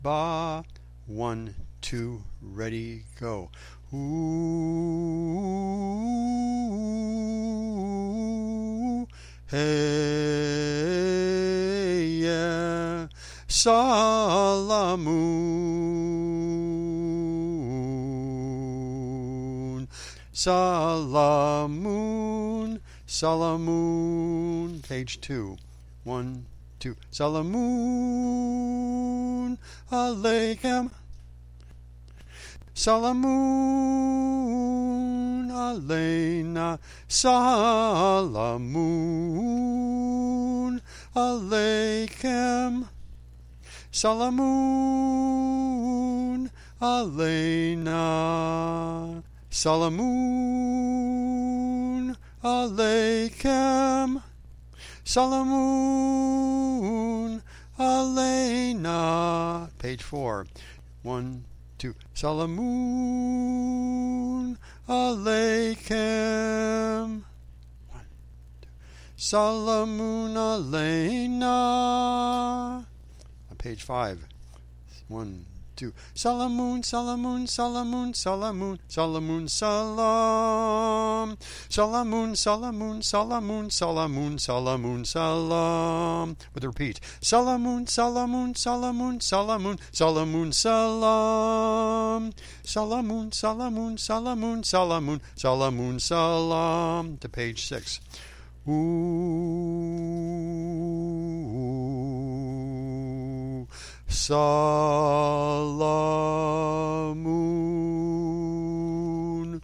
ba. 1, 2, ready, go. Ooh, hey, yeah, Salamoon, Salamoon, Salamoon. Page 2. 1, 2. Salamoon Aleichem. Salamoon Aleina. Salamoon Aleichem. Salamoon Aleina. Salamoon Aleichem. Salamoon Aleina. Page 4. 1, 2. Salamoon Aleichem. 1, 2. Salamoon Aleina. Page 5. 1, 2. Salamoon, Salamoon, Salamoon, Salamoon, Salamoon, Salam. Salamoon, Salamoon, Salamoon, Salamoon, Salamoon, Salam. With a repeat. Salamoon, Salamoon, Salamoon, Salamoon, Salamoon, Salam. Salamoon, Salamoon, Salamoon, Salamoon, Salamoon, Salam. To page 6. Ooh. Salamoon